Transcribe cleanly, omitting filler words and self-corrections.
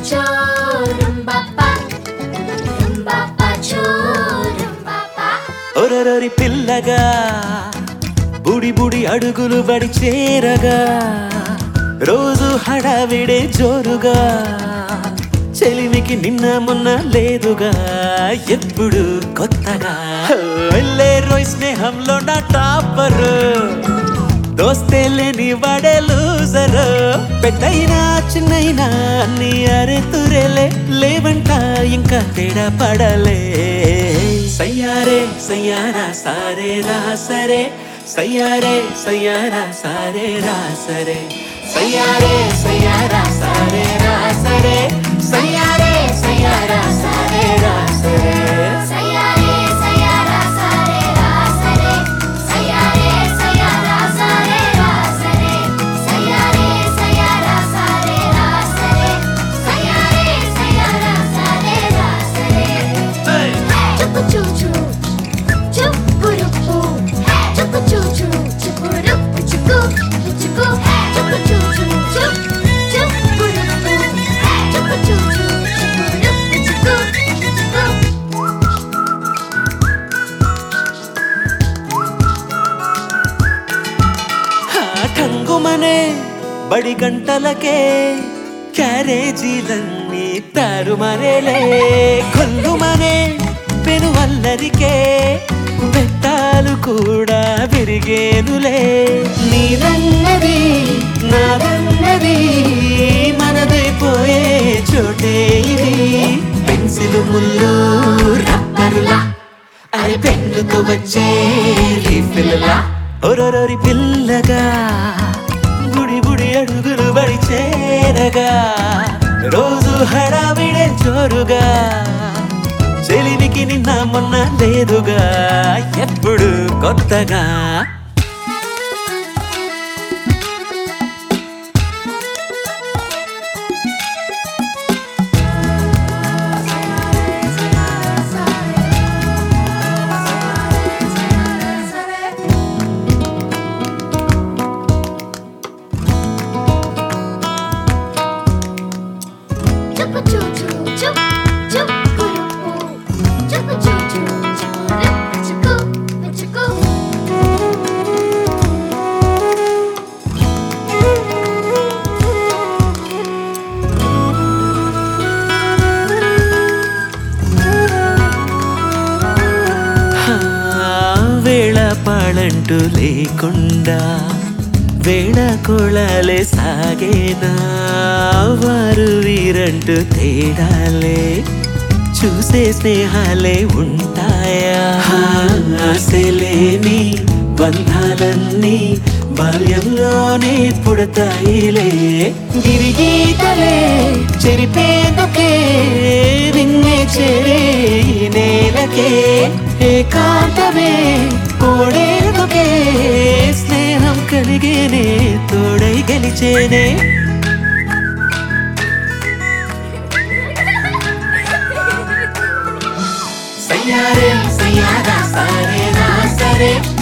cho rumba pa cho rumba pa. ఒరరొరి పిల్లగా బుడి బుడి అడుగులు బడి చేరగా రోజు హడావిడే జోరుగా చెలిమికి నిన్న మొన్న లేదుగా ఎప్పుడు కొత్తగా వెళ్ళే రోయ్ స్నేహంలో నా టాపర్ దోస్తే లేని వాడే లూజర్ పెద్దయినా చిన్నయినా అన్ని అరే తురేలే లేవంట ఇంకా తేడా పడలే సయ్యారే సయ్యారా సారే రా సరే సయ్యారే సయ్యారా సారే రా సరే సయ్యారే సయ్యారా సారే రా సరే సయ్యారే సయ్యారా సారే రా సరే Sayare sayara sare ra sare. Sayare sayara sare ra sare. Sayare sayara sare ra sare. Sayare sayara sare ra sare. Chupu chu chu, chupu rupu. Chupu chu chu, chupu rupu chupu chupu. Chupu chu chu, chupu rupu. Chupu chu chu, chupu rupu chupu chupu. టంగుమనే బడి గంటలకే క్యారేజీలన్నీ తారుమారేలే కొల్లుమనే పెనువల్లరికే బెట్టాలు కూడా విరిగేనులే నీదన్నది నాదన్నది మనదైపోయే చోటే ఇది pencil ముళ్ళు రబ్బరులా అరే పెన్నుతో వచ్చే రీఫిల్లా ఒరొరొరి పిల్లగా బుడి బుడి అడుగులు బడి చేరగా రోజు హడావిడే జోరుగా చెలిమికి నిన్న మొన్న లేదుగా ఎప్పుడు కొత్తగా Chupu chu chu, chup chupu rupu. Chupu chu chu, chupu rupu chupu chupu. వేళ పాడంటూ లేకుండా వేళ కోళాలే సాగేనా వారు వీరంటూ తేడాలే చూసే స్నేహాలే ఉంటాయా ఆశలేని బంధాలన్నీ బాల్యంలోనే పుడతాయిలే గిరిగీతలే చెరిపేందుకే విన్నే చేరే ఈ నేలకే ఏకాంతమే కోడేందుకే స్నేహం కలిగేనే తోడై గెలిచేనే సయ్యారే సయ్యారా సారే రా సరే